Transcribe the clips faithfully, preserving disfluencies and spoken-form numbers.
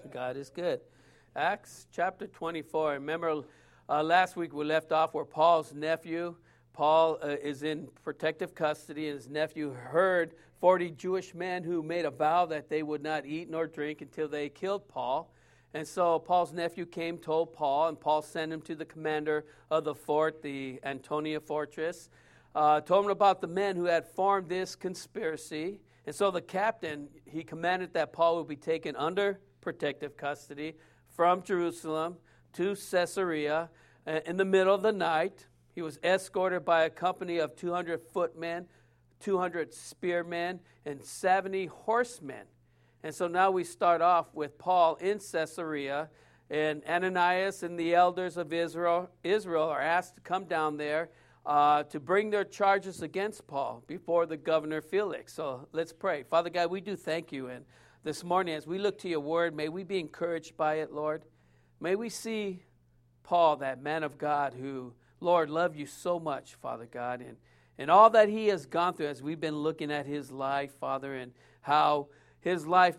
God is good. Acts chapter twenty-four. Remember, uh, last week we left off where Paul's nephew, Paul uh, is in protective custody, and his nephew heard forty Jewish men who made a vow that they would not eat nor drink until they killed Paul. And so Paul's nephew came, told Paul, and Paul sent him to the commander of the fort, the Antonia fortress, uh, told him about the men who had formed this conspiracy. And so the captain, he commanded that Paul would be taken under protective custody from Jerusalem to Caesarea uh, in the middle of the night. He was escorted by a company of two hundred footmen, two hundred spearmen, and seventy horsemen. And so now we start off with Paul in Caesarea, and Ananias and the elders of Israel, Israel are asked to come down there uh, to bring their charges against Paul before the governor Felix. So let's pray. Father God, we do thank you. And this morning as we look to your word, may we be encouraged by it, Lord. May we see Paul, that man of God who, Lord, loved you so much, Father God, and, and all that he has gone through as we've been looking at his life, Father, and how his life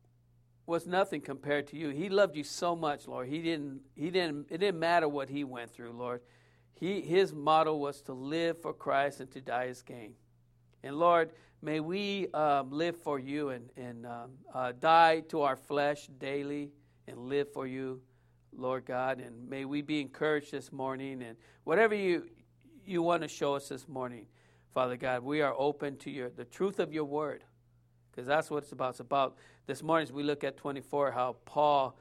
was nothing compared to you. He loved you so much, Lord. He didn't, he didn't, it didn't matter what he went through, Lord. He, his motto was to live for Christ and to die as gain. And Lord, may we um, live for you and, and um, uh, die to our flesh daily and live for you, Lord God. And may we be encouraged this morning. And whatever you you want to show us this morning, Father God, we are open to your the truth of your word. Because that's what it's about. It's about this morning as we look at twenty-four, how Paul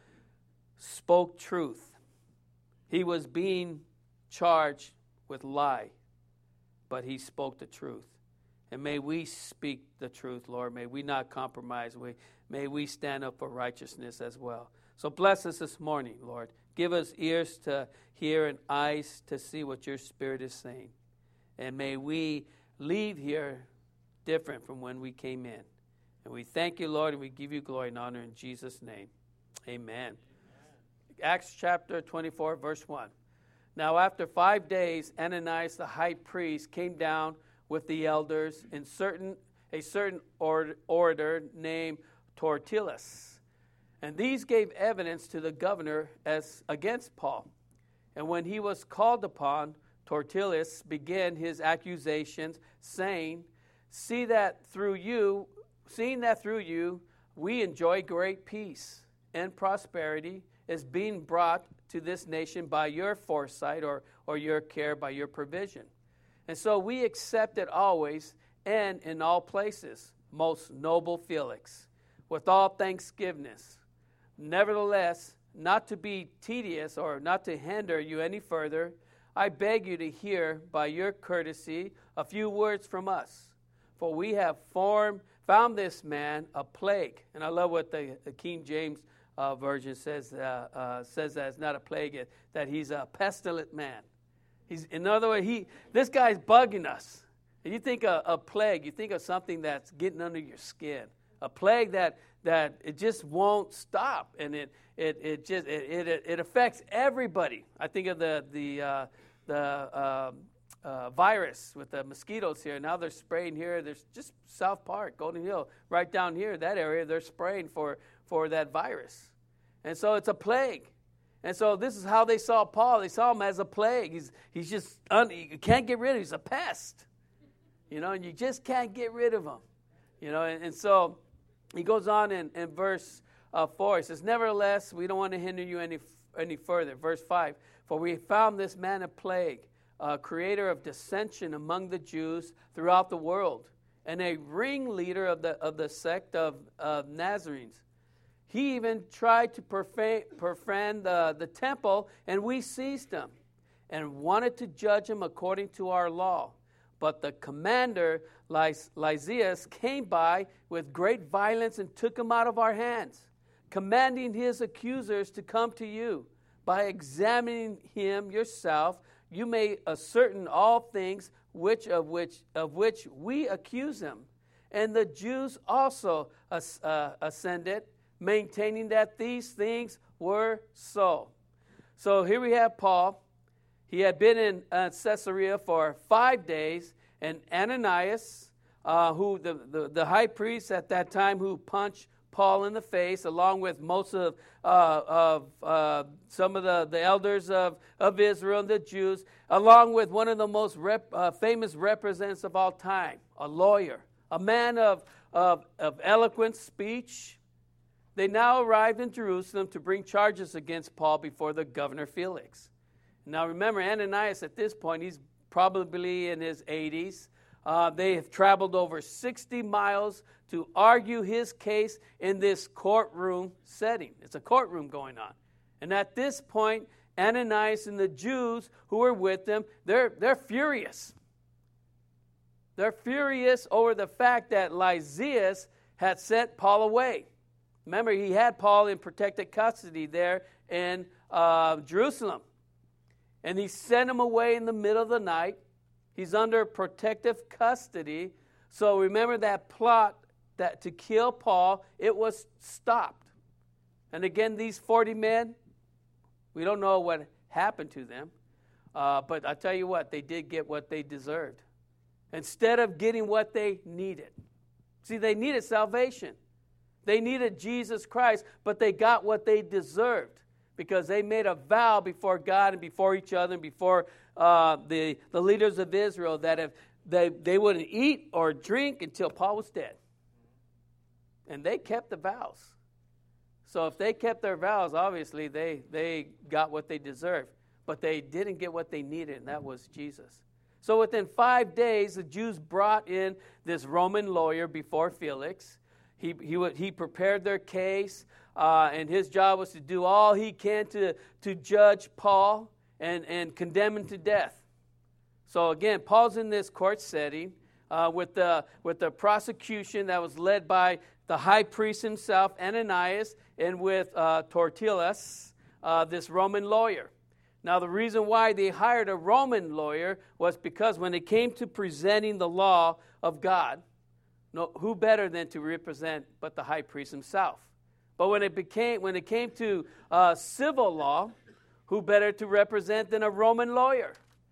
spoke truth. He was being charged with lie, but he spoke the truth. And may we speak the truth, Lord. May we not compromise. We, may we stand up for righteousness as well. So bless us this morning, Lord. Give us ears to hear and eyes to see what your Spirit is saying. And may we leave here different from when we came in. And we thank you, Lord, and we give you glory and honor in Jesus' name. Amen. Amen. Acts chapter twenty-four, verse one. Now after five days, Ananias the high priest came down with the elders in certain a certain or, orator named Tertullus. And these gave evidence to the governor as against Paul. And when he was called upon, Tertullus began his accusations, saying, See that through you Seeing that through you we enjoy great peace and prosperity is being brought to this nation by your foresight or, or your care, by your provision. And so we accept it always and in all places, most noble Felix, with all thanksgiveness. Nevertheless, not to be tedious or not to hinder you any further, I beg you to hear by your courtesy a few words from us. For we have formed found this man a plague. And I love what the, the King James uh, Version says, uh, uh, says that it's not a plague, that he's a pestilent man. He's, in other words, he, this guy's bugging us. And you think a, a plague, you think of something that's getting under your skin. A plague that that it just won't stop. And it it it just it it, it affects everybody. I think of the the uh, the um, Uh, virus with the mosquitoes here. Now they're spraying here. There's just South Park, Golden Hill, right down here, that area, they're spraying for, for that virus. And so it's a plague. And so this is how they saw Paul. They saw him as a plague. He's he's just, un, you can't get rid of him. He's a pest. You know, and you just can't get rid of him. You know, and, and so he goes on in, in verse uh, four. He says, Nevertheless, we don't want to hinder you any, any further. Verse five, For we found this man a plague, a creator of dissension among the Jews throughout the world, and a ringleader of the of the sect of, of Nazarenes. He even tried to profane, profane the, the temple, and we seized him, and wanted to judge him according to our law. But the commander, Lys- Lysias, came by with great violence and took him out of our hands, commanding his accusers to come to you. By examining him yourself, you may ascertain all things which of which of which we accuse him. And the Jews also as, uh, ascended, maintaining that these things were so. So here we have Paul. He had been in uh, Caesarea for five days, and Ananias, uh, who the, the, the high priest at that time who punched Paul in the face, along with most of, uh, of uh, some of the, the elders of, of Israel and the Jews, along with one of the most rep, uh, famous representatives of all time, a lawyer, a man of, of, of eloquent speech. They now arrived in Jerusalem to bring charges against Paul before the governor Felix. Now remember, Ananias at this point, he's probably in his eighties. Uh, they have traveled over sixty miles to argue his case in this courtroom setting. It's a courtroom going on. And at this point, Ananias and the Jews who were with them, they're, they're furious. They're furious over the fact that Lysias had sent Paul away. Remember, he had Paul in protected custody there in uh, Jerusalem. And he sent him away in the middle of the night. He's under protective custody. So remember that plot that to kill Paul, it was stopped. And again, these forty men, we don't know what happened to them. Uh, but I tell you what, they did get what they deserved. Instead of getting what they needed. See, they needed salvation. They needed Jesus Christ, but they got what they deserved because they made a vow before God and before each other and before uh, the, the leaders of Israel that if they, they wouldn't eat or drink until Paul was dead. And they kept the vows. So if they kept their vows, obviously they, they got what they deserved. But they didn't get what they needed, and that was Jesus. So within five days, the Jews brought in this Roman lawyer before Felix. He, he, he prepared their case, uh, and his job was to do all he can to, to judge Paul and, and condemn him to death. So again, Paul's in this court setting uh, with, the, with the prosecution that was led by the high priest himself, Ananias, and with uh, Tertullus, uh, this Roman lawyer. Now, the reason why they hired a Roman lawyer was because when it came to presenting the law of God, no, who better than to represent but the high priest himself? But when it became, when it came to uh, civil law, who better to represent than a Roman lawyer?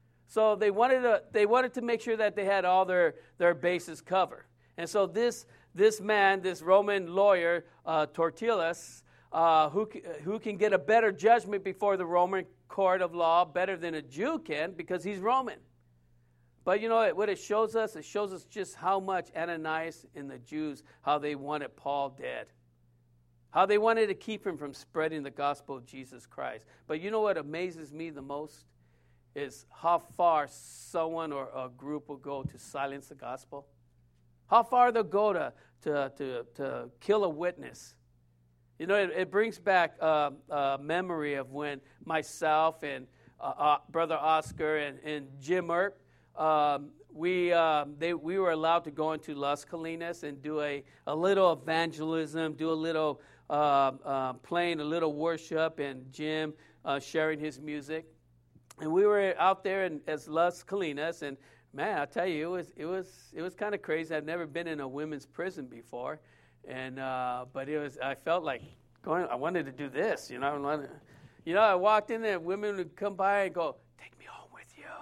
So they wanted to, they wanted to make sure that they had all their, their bases covered. And so this, this man, this Roman lawyer, uh, Tertullus, uh, who, who can get a better judgment before the Roman court of law better than a Jew can because he's Roman. But you know what it shows us? It shows us just how much Ananias and the Jews, how they wanted Paul dead. How they wanted to keep him from spreading the gospel of Jesus Christ. But you know what amazes me the most? Is how far someone or a group will go to silence the gospel. How far they'll go to, to, to, to kill a witness. You know, it, it brings back uh, a memory of when myself and uh, uh, Brother Oscar and, and Jim Earp, um, we uh, they we were allowed to go into Las Colinas and do a, a little evangelism, do a little uh, uh, playing, a little worship, and Jim uh, sharing his music. And we were out there in as Las Colinas, and man, I tell you, it was it was it was kind of crazy. I've never been in a women's prison before. And uh, but it was. I felt like going. I wanted to do this, you know. I wanted, you know, I walked in there. Women would come by and go, "Take me home with you."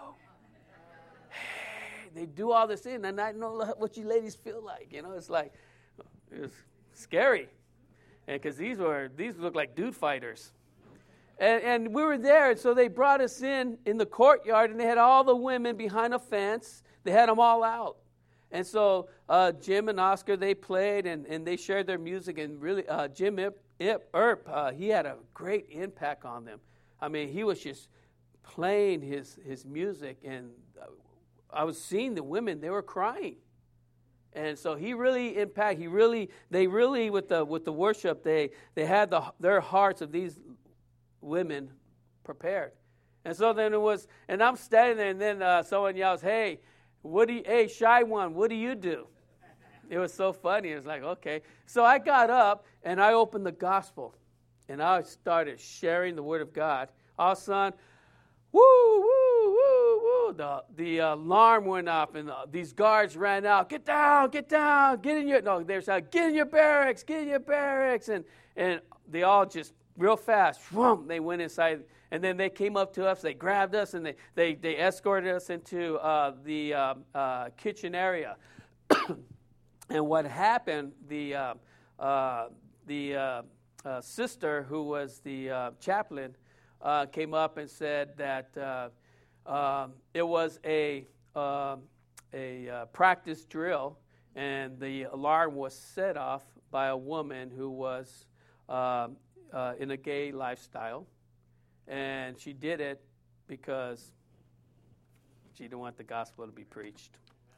Hey, they do all this in, and I know what you ladies feel like. You know, it's like it was scary, and because these were these looked like dude fighters, and and we were there. And so they brought us in in the courtyard, and they had all the women behind a fence. They had them all out. And so uh, Jim and Oscar, they played and, and they shared their music. And really, uh, Jim Ip, Ip, Earp, uh, he had a great impact on them. I mean, he was just playing his, his music. And I was seeing the women, they were crying. And so he really impacted, he really, they really, with the with the worship, they, they had the, their hearts of these women prepared. And so then it was, and I'm standing there, and then uh, someone yells, "Hey, What do you, hey, shy one, what do you do?" It was so funny. It was like, okay. So I got up, and I opened the gospel, and I started sharing the word of God. All of a sudden, woo, woo, woo, woo, the, the alarm went off, and the, these guards ran out. "Get down, get down, get in your," no, they were saying, "Get in your barracks, get in your barracks." And, and they all just, real fast, whoom, they went inside. And then they came up to us, they grabbed us, and they, they, they escorted us into uh, the uh, uh, kitchen area. And what happened, the uh, uh, the uh, uh, sister who was the uh, chaplain uh, came up and said that uh, um, it was a uh, a uh, practice drill, and the alarm was set off by a woman who was uh, uh, in a gay lifestyle, and she did it because she didn't want the gospel to be preached.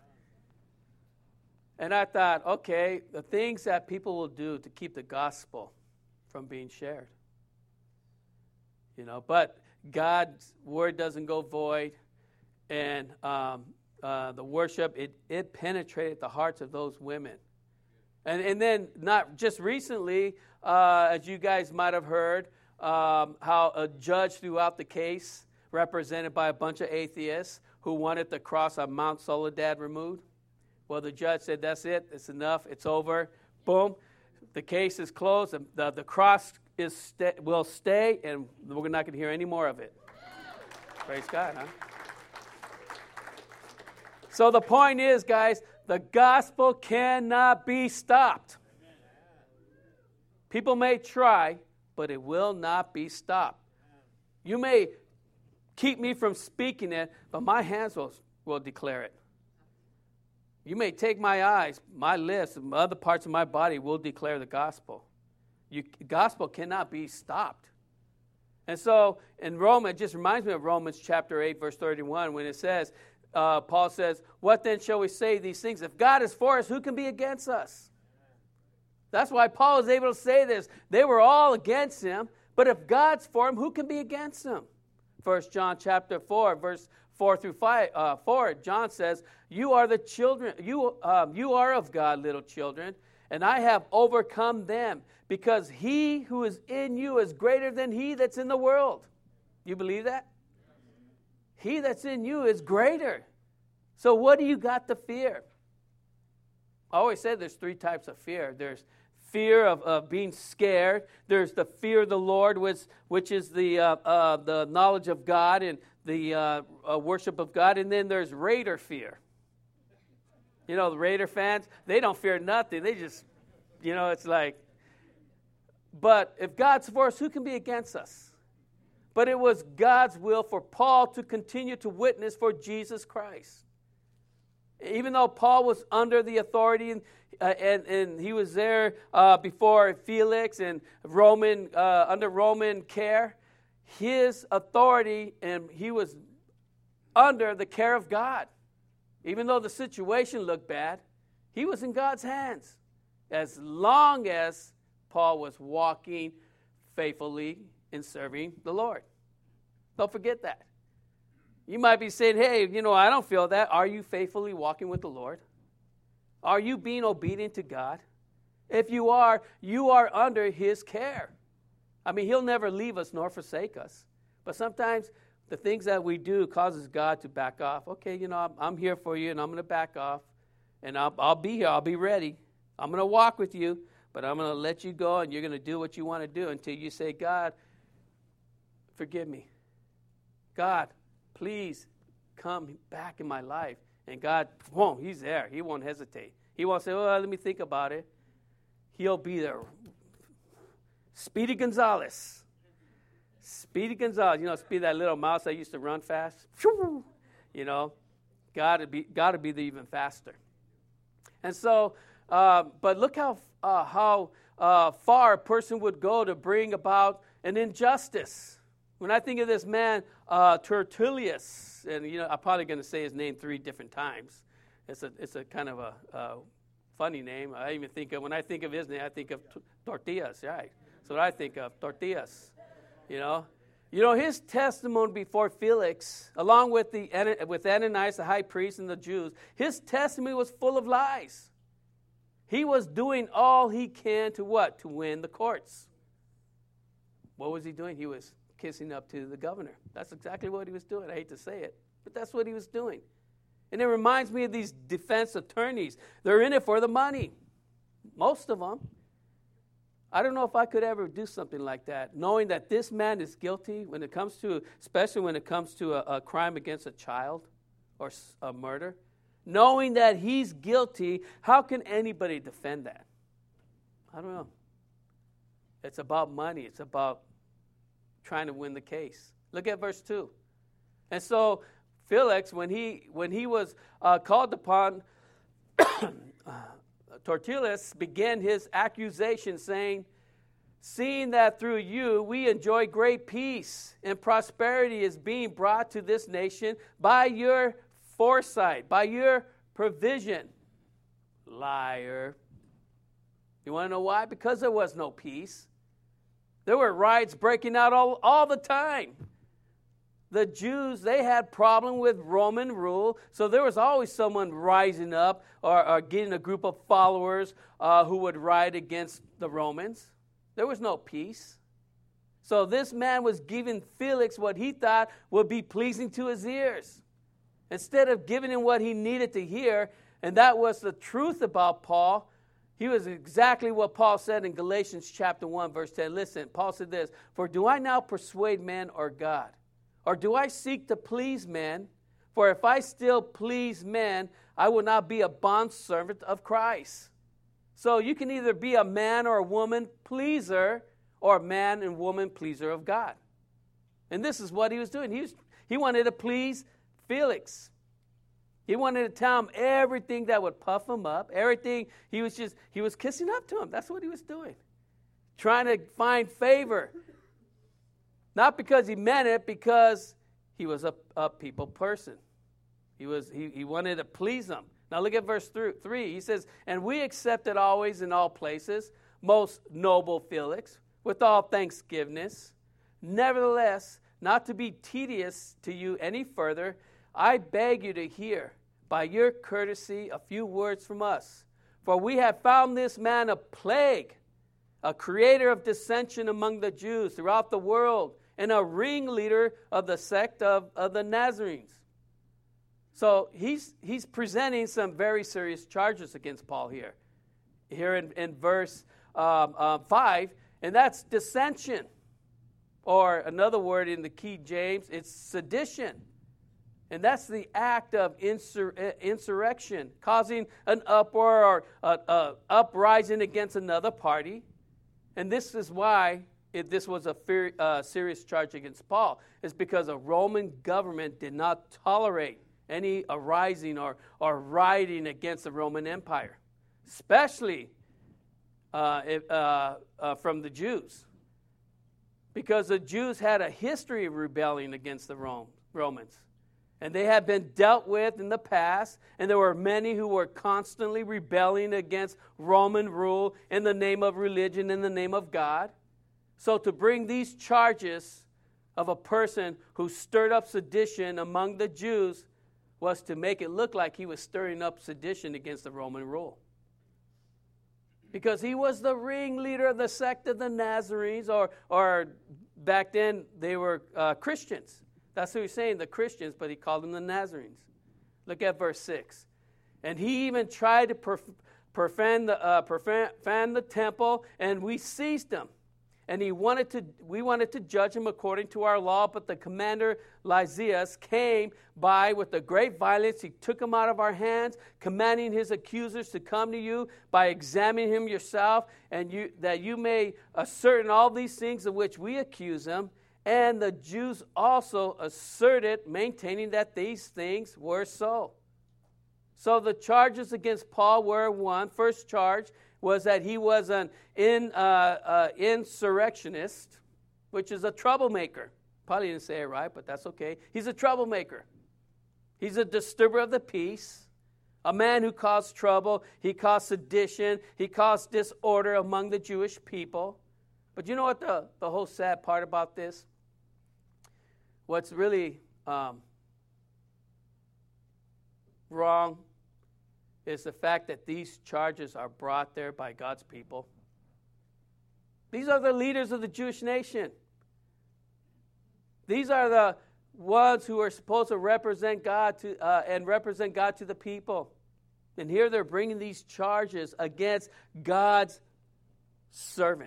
And I thought, okay, the things that people will do to keep the gospel from being shared. You know, but God's word doesn't go void, and um, uh, the worship, it, it penetrated the hearts of those women. And, and then not just recently, uh, as you guys might have heard, um, how a judge threw out the case represented by a bunch of atheists who wanted the cross on Mount Soledad removed. Well, the judge said, that's it, it's enough, it's over. Boom, the case is closed, the, the, the cross is sta- will stay, and we're not going to hear any more of it. Praise God, huh? So the point is, guys, the gospel cannot be stopped. People may try, but it will not be stopped. You may keep me from speaking it, but my hands will, will declare it. You may take my eyes, my lips, and other parts of my body will declare the gospel. You, gospel cannot be stopped. And so in Romans, it just reminds me of Romans chapter eight, verse thirty-one, when it says, uh, Paul says, what then shall we say these things? If God is for us, who can be against us? That's why Paul is able to say this. They were all against him, but if God's for him, who can be against him? First John chapter four, verse four through five, uh, four, John says, you are the children, you, um, you are of God, little children, and I have overcome them, because he who is in you is greater than he that's in the world. You believe that? He that's in you is greater. So what do you got to fear? I always said there's three types of fear. There's fear of, of being scared. There's the fear of the Lord, which, which is the, uh, uh, the knowledge of God and the uh, uh, worship of God. And then there's Raider fear. You know, the Raider fans, they don't fear nothing. They just, you know, it's like, but if God's for us, who can be against us? But it was God's will for Paul to continue to witness for Jesus Christ. Even though Paul was under the authority and uh, and, and he was there uh, before Felix and Roman uh, under Roman care, his authority, and he was under the care of God. Even though the situation looked bad, he was in God's hands as long as Paul was walking faithfully in serving the Lord. Don't forget that. You might be saying, hey, you know, I don't feel that. Are you faithfully walking with the Lord? Are you being obedient to God? If you are, you are under his care. I mean, he'll never leave us nor forsake us. But sometimes the things that we do causes God to back off. Okay, you know, I'm, I'm here for you, and I'm going to back off. And I'll, I'll be here. I'll be ready. I'm going to walk with you, but I'm going to let you go, and you're going to do what you want to do until you say, God, forgive me. God, please come back in my life. And God won't. He's there. He won't hesitate. He won't say, oh, let me think about it. He'll be there. Speedy Gonzales. Speedy Gonzales. You know, Speedy, that little mouse that used to run fast. You know, God to be, God to be the even faster. And so, uh, but look how uh, how uh, far a person would go to bring about an injustice. When I think of this man, uh, Tertullius, and you know, I'm probably going to say his name three different times. It's a it's a kind of a uh, funny name. I even think of when I think of his name, I think of t- tortillas. Right? That's what I think of, tortillas. You know, you know his testimony before Felix, along with the with Ananias, the high priest, and the Jews. His testimony was full of lies. He was doing all he can to what? To win the courts. What was he doing? He was kissing up to the governor. That's exactly what he was doing. I hate to say it, but that's what he was doing. And it reminds me of these defense attorneys. They're in it for the money. Most of them. I don't know if I could ever do something like that, knowing that this man is guilty when it comes to, especially when it comes to a, a crime against a child or a murder. Knowing that he's guilty, how can anybody defend that? I don't know. It's about money. It's about trying to win the case. Look at verse two. And so Felix, when he when he was uh, called upon, Tertullus began his accusation, saying, "Seeing that through you we enjoy great peace and prosperity is being brought to this nation by your foresight, by your provision." Liar. You want to know why? Because there was no peace. There were riots breaking out all, all the time. The Jews, they had problem with Roman rule, so there was always someone rising up or, or getting a group of followers uh, who would riot against the Romans. There was no peace. So this man was giving Felix what he thought would be pleasing to his ears, instead of giving him what he needed to hear, and that was the truth about Paul. He was exactly what Paul said in Galatians chapter one, verse ten. Listen, Paul said this, "For do I now persuade men or God? Or do I seek to please men? For if I still please men, I will not be a bondservant of Christ." So you can either be a man or a woman pleaser, or a man and woman pleaser of God. And this is what he was doing. He was, he wanted to please Felix. He wanted to tell him everything that would puff him up, everything. He was just, he was kissing up to him. That's what he was doing. Trying to find favor. Not because he meant it, because he was a, a people person. He was he, he wanted to please them. Now look at verse three. He says, "And we accepted always in all places, most noble Felix, with all thanksgiveness. Nevertheless, not to be tedious to you any further, I beg you to hear, by your courtesy, a few words from us. For we have found this man a plague, a creator of dissension among the Jews throughout the world, and a ringleader of the sect of, of the Nazarenes." So he's he's presenting some very serious charges against Paul here, here in, in verse um, uh, five, and that's dissension, or another word in the King James, it's sedition. And that's the act of insur- insurrection, causing an uproar or an uh, uprising against another party. And this is why it, this was a fear, uh, serious charge against Paul, is because a Roman government did not tolerate any arising or, or rioting against the Roman Empire, especially uh, if, uh, uh, from the Jews, because the Jews had a history of rebelling against the Rome, Romans. And they had been dealt with in the past, and there were many who were constantly rebelling against Roman rule in the name of religion, in the name of God. So to bring these charges of a person who stirred up sedition among the Jews was to make it look like he was stirring up sedition against the Roman rule. Because he was the ringleader of the sect of the Nazarenes, or, or back then they were uh, Christians. That's what he's saying, the Christians, but he called them the Nazarenes. Look at verse six. "And he even tried to prof- profane, the, uh, profane the temple, and we seized him. And he wanted to, we wanted to judge him according to our law, but the commander Lysias came by with a great violence. He took him out of our hands, commanding his accusers to come to you by examining him yourself, and you, that you may ascertain all these things of which we accuse him. And the Jews also asserted, maintaining that these things were so." So the charges against Paul were, one, first charge was that he was an in, uh, uh, insurrectionist, which is a troublemaker. Probably didn't say it right, but that's okay. He's a troublemaker. He's a disturber of the peace, a man who caused trouble. He caused sedition. He caused disorder among the Jewish people. But you know what the, the whole sad part about this? What's really um, wrong is the fact that these charges are brought there by God's people. These are the leaders of the Jewish nation. These are the ones who are supposed to represent God to uh, and represent God to the people. And here they're bringing these charges against God's servant.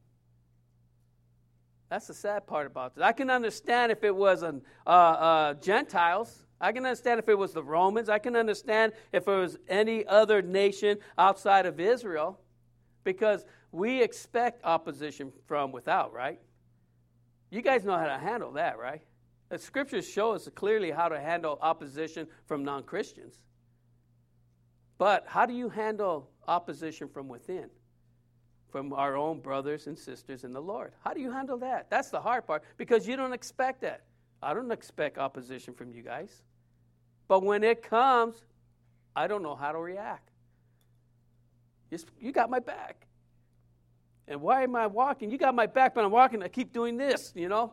That's the sad part about this. I can understand if it was an, uh, uh, Gentiles. I can understand if it was the Romans. I can understand if it was any other nation outside of Israel. Because we expect opposition from without, right? You guys know how to handle that, right? The scriptures show us clearly how to handle opposition from non-Christians. But how do you handle opposition from within? From our own brothers and sisters in the Lord. How do you handle that? That's the hard part, because you don't expect that. I don't expect opposition from you guys. But when it comes, I don't know how to react. You, you got my back. And why am I walking? You got my back, but I'm walking. I keep doing this, you know.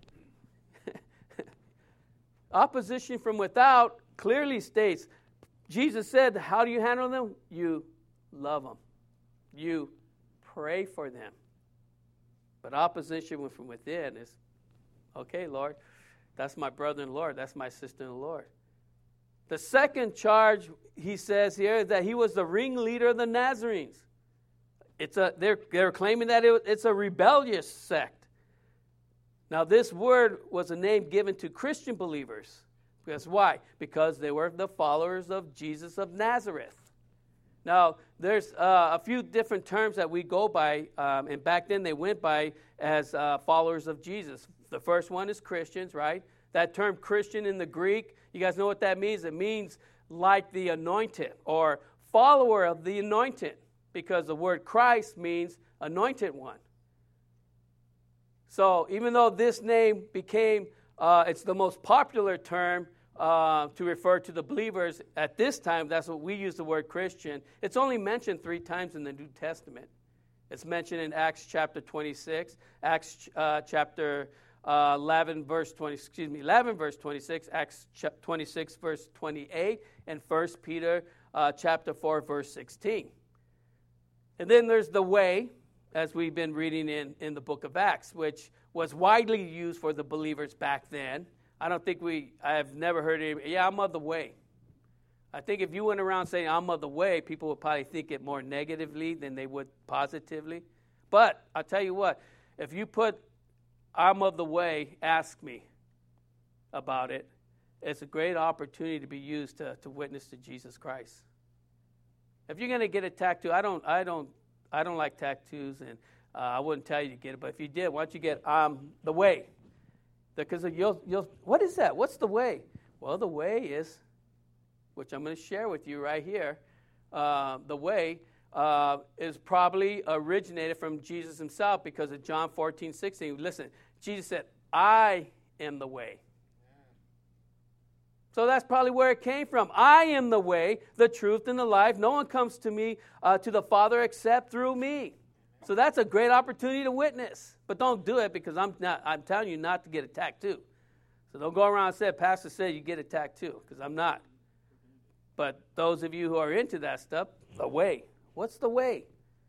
Opposition from without clearly states, Jesus said, how do you handle them? You love them. You pray for them. But opposition from within is, okay, Lord, that's my brother in the Lord. That's my sister in the Lord. The second charge, he says here, is that he was the ringleader of the Nazarenes. It's a, they're, they're claiming that it, it's a rebellious sect. Now, this word was a name given to Christian believers. Because why? Because they were the followers of Jesus of Nazareth. Now, there's uh, a few different terms that we go by, um, and back then they went by as uh, followers of Jesus. The first one is Christians, right? That term Christian in the Greek, you guys know what that means? It means like the anointed, or follower of the anointed, because the word Christ means anointed one. So even though this name became, uh, it's the most popular term uh, to refer to the believers at this time, that's what we use the word Christian. It's only mentioned three times in the New Testament. It's mentioned in Acts chapter twenty-six, Acts uh, chapter uh, eleven verse twenty, excuse me, eleven verse twenty-six, Acts twenty-six verse twenty-eight, and First Peter uh, chapter four verse sixteen. And then there's the way, as we've been reading in, in the book of Acts, which was widely used for the believers back then. I don't think we, I've never heard it, yeah, I'm of the way. I think if you went around saying I'm of the way, people would probably think it more negatively than they would positively. But I'll tell you what, if you put I'm of the way, ask me about it, it's a great opportunity to be used to, to witness to Jesus Christ. If you're going to get a tattoo, I don't, I don't, I don't like tattoos, and uh, I wouldn't tell you to get it. But if you did, why don't you get um, the way? Because you'll, you'll. What is that? What's the way? Well, the way is, which I'm going to share with you right here. Uh, the way uh, is probably originated from Jesus himself, because of John fourteen sixteen. Listen, Jesus said, "I am the way." So that's probably where it came from. I am the way, the truth, and the life. No one comes to me, uh, to the Father, except through me. So that's a great opportunity to witness. But don't do it, because I'm not. I'm telling you not to get a tattoo. So don't go around and say, Pastor said you get a tattoo, because I'm not. But those of you who are into that stuff, the way. What's the way?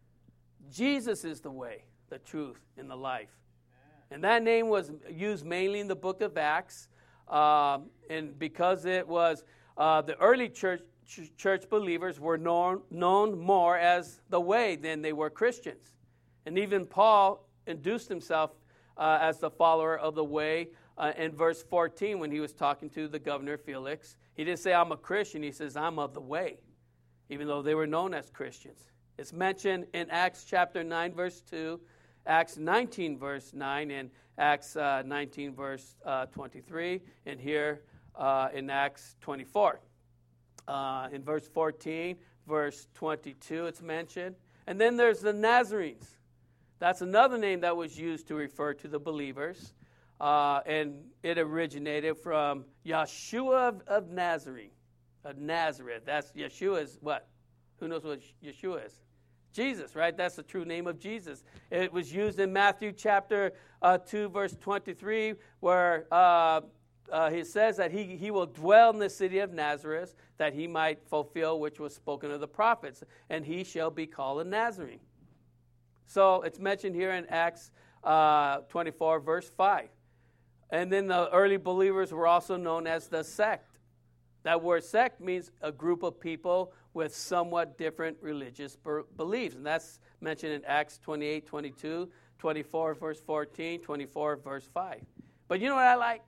Jesus is the way, the truth, and the life. And that name was used mainly in the book of Acts. Um, and because it was uh, the early church ch- church believers were known, known more as the way than they were Christians. And even Paul induced himself uh, as the follower of the way uh, in verse fourteen when he was talking to the governor Felix. He didn't say, I'm a Christian. He says, I'm of the way, even though they were known as Christians. It's mentioned in Acts chapter nine, verse two, Acts nineteen, verse nine, and Acts uh, nineteen, verse uh, twenty-three, and here uh, in Acts twenty-four. Uh, in verse fourteen, verse twenty-two, it's mentioned. And then there's the Nazarenes. That's another name that was used to refer to the believers. Uh, and it originated from Yeshua of, of Nazareth. Of Nazareth. That's Yeshua is what? Who knows what Yeshua is? Jesus, right? That's the true name of Jesus. It was used in Matthew chapter uh, two, verse twenty-three, where uh, uh, he says that he, he will dwell in the city of Nazareth, that he might fulfill which was spoken of the prophets, and he shall be called a Nazarene. So it's mentioned here in Acts uh, twenty-four, verse five. And then the early believers were also known as the sect. That word sect means a group of people with somewhat different religious beliefs. And that's mentioned in Acts twenty-eight, twenty-two, twenty-four, verse fourteen, twenty-four, verse five. But you know what I like?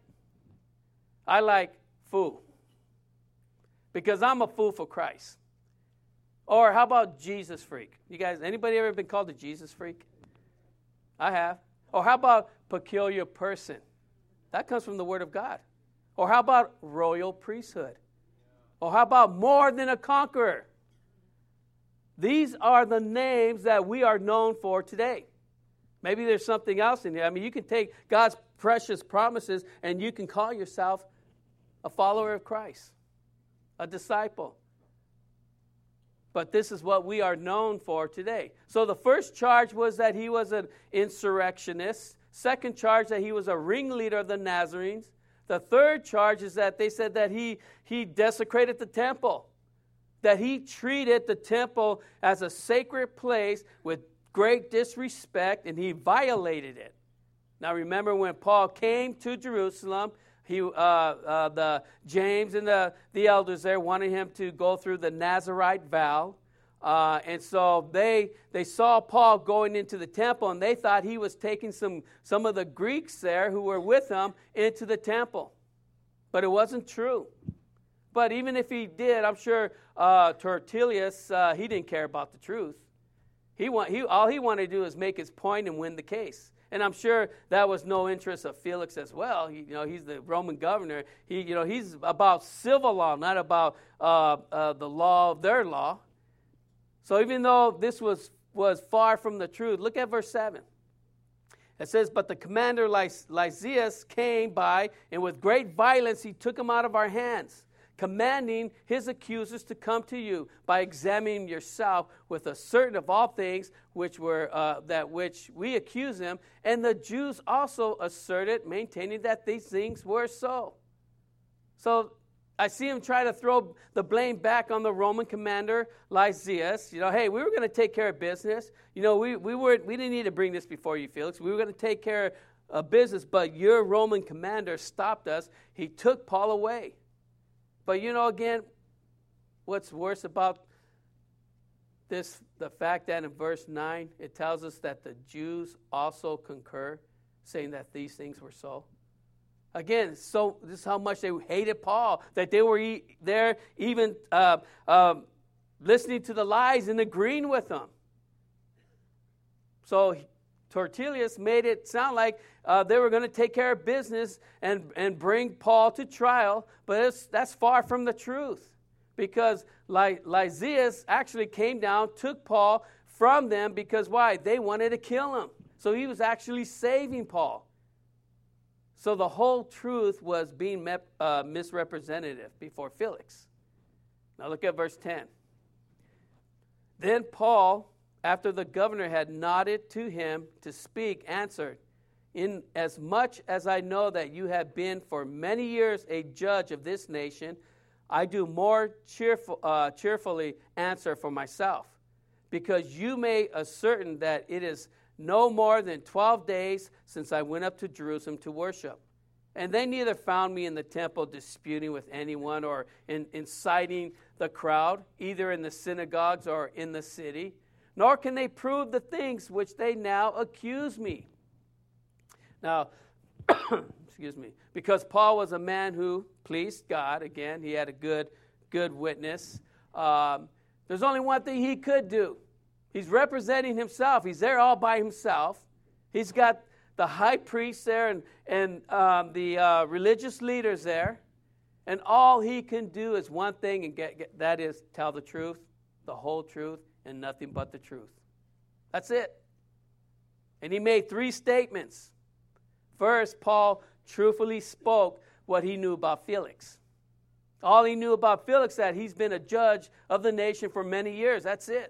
I like fool. Because I'm a fool for Christ. Or how about Jesus freak? You guys, anybody ever been called a Jesus freak? I have. Or how about peculiar person? That comes from the Word of God. Or how about royal priesthood? Or how about more than a conqueror? These are the names that we are known for today. Maybe there's something else in here. I mean, you can take God's precious promises and you can call yourself a follower of Christ, a disciple. But this is what we are known for today. So the first charge was that he was an insurrectionist. Second charge, that he was a ringleader of the Nazarenes. The third charge is that they said that he, he desecrated the temple, that he treated the temple as a sacred place with great disrespect, and he violated it. Now remember, when Paul came to Jerusalem, he, uh, uh, the James and the, the elders there wanted him to go through the Nazirite vow. Uh, and so they they saw Paul going into the temple, and they thought he was taking some, some of the Greeks there who were with him into the temple. But it wasn't true. But even if he did, I'm sure uh, Tertullus, uh, he didn't care about the truth. He want, he, all he wanted to do is make his point and win the case. And I'm sure that was no interest of Felix as well. He, you know, he's the Roman governor. He, you know, he's about civil law, not about uh, uh, the law of their law. So even though this was, was far from the truth, look at verse seven. It says, but the commander Lysias came by, and with great violence he took him out of our hands, commanding his accusers to come to you by examining yourself with a certain of all things which were uh, that which we accuse him. And the Jews also asserted, maintaining that these things were so. So I see him try to throw the blame back on the Roman commander Lysias. You know, hey, we were going to take care of business. You know, we we weren't we didn't need to bring this before you, Felix. We were going to take care of business, but your Roman commander stopped us. He took Paul away. But you know, again, what's worse about this, the fact that in verse nine, it tells us that the Jews also concur, saying that these things were so. Again, so this is how much they hated Paul, that they were e- there even uh, uh, listening to the lies and agreeing with them. So Tertullus made it sound like uh, they were going to take care of business and, and bring Paul to trial, but it's, that's far from the truth, because Ly- Lysias actually came down, took Paul from them, because why? They wanted to kill him. So he was actually saving Paul. So the whole truth was being met, uh, misrepresented before Felix. Now look at verse ten. Then Paul, after the governor had nodded to him to speak, answered, inasmuch as I know that you have been for many years a judge of this nation, I do more cheerful, uh, cheerfully answer for myself, because you may ascertain that it is no more than twelve days since I went up to Jerusalem to worship. And they neither found me in the temple disputing with anyone or in, inciting the crowd, either in the synagogues or in the city, nor can they prove the things which they now accuse me. Now, excuse me, because Paul was a man who pleased God. Again, he had a good, good witness. Um, there's only one thing he could do. He's representing himself. He's there all by himself. He's got the high priest there and, and um, the uh, religious leaders there. And all he can do is one thing, and get, get, that is tell the truth, the whole truth, and nothing but the truth. That's it. And he made three statements. First, Paul truthfully spoke what he knew about Felix. All he knew about Felix, that he's been a judge of the nation for many years. That's it.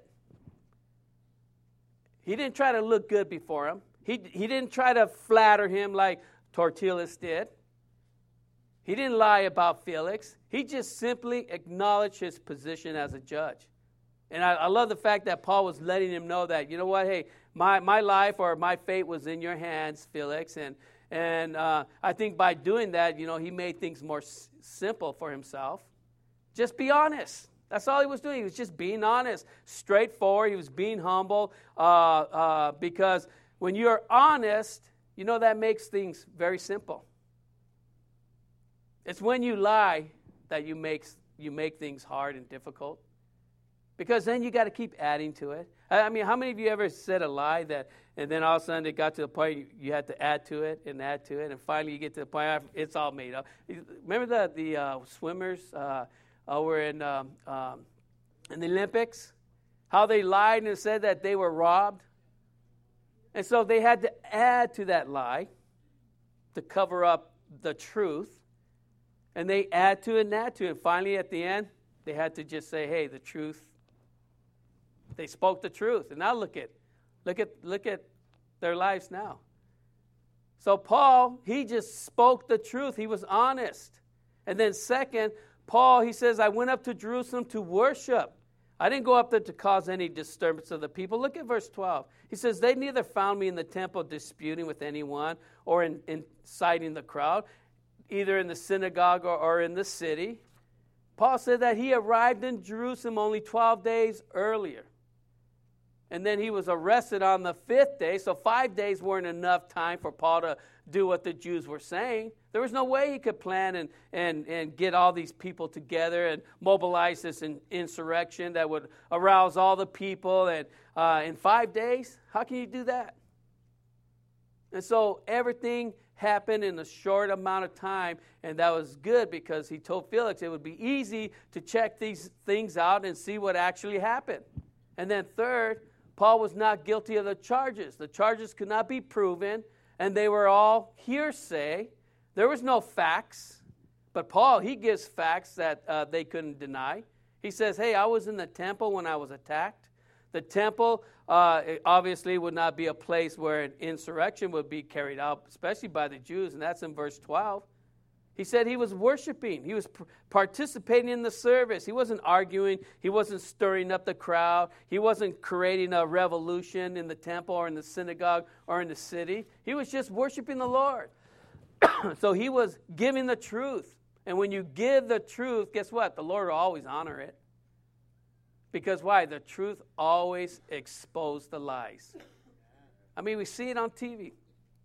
He didn't try to look good before him. He, he didn't try to flatter him like Tertullus did. He didn't lie about Felix. He just simply acknowledged his position as a judge. And I, I love the fact that Paul was letting him know that, you know what, hey, my, my life or my fate was in your hands, Felix. And, and uh, I think by doing that, you know, he made things more s- simple for himself. Just be honest. That's all he was doing. He was just being honest, straightforward. He was being humble uh, uh, because when you're honest, you know, that makes things very simple. It's when you lie that you make, you make things hard and difficult. Because then you got to keep adding to it. I mean, how many of you ever said a lie that, and then all of a sudden it got to the point you, you had to add to it and add to it, and finally you get to the point it's all made up. Remember the the uh, swimmers uh, over in um, um, in the Olympics, how they lied and said that they were robbed, and so they had to add to that lie to cover up the truth, and they add to it and add to it. And finally, at the end, they had to just say, "Hey, the truth." They spoke the truth, and now look at, look at, look at their lives now. So Paul, he just spoke the truth. He was honest. And then second, Paul, he says, I went up to Jerusalem to worship. I didn't go up there to cause any disturbance of the people. Look at verse twelve. He says, they neither found me in the temple disputing with anyone or in, inciting the crowd, either in the synagogue or, or in the city. Paul said that he arrived in Jerusalem only twelve days earlier. And then he was arrested on the fifth day, so five days weren't enough time for Paul to do what the Jews were saying. There was no way he could plan and, and, and get all these people together and mobilize this in, insurrection that would arouse all the people. And uh, in five days, how can you do that? And so everything happened in a short amount of time, and that was good because he told Felix it would be easy to check these things out and see what actually happened. And then third, Paul was not guilty of the charges. The charges could not be proven, and they were all hearsay. There was no facts. But Paul, he gives facts that uh, they couldn't deny. He says, hey, I was in the temple when I was attacked. The temple uh, obviously would not be a place where an insurrection would be carried out, especially by the Jews, and that's in verse twelve. He said he was worshiping. He was participating in the service. He wasn't arguing. He wasn't stirring up the crowd. He wasn't creating a revolution in the temple or in the synagogue or in the city. He was just worshiping the Lord. So he was giving the truth. And when you give the truth, guess what? The Lord will always honor it. Because why? The truth always exposes the lies. I mean, we see it on T V.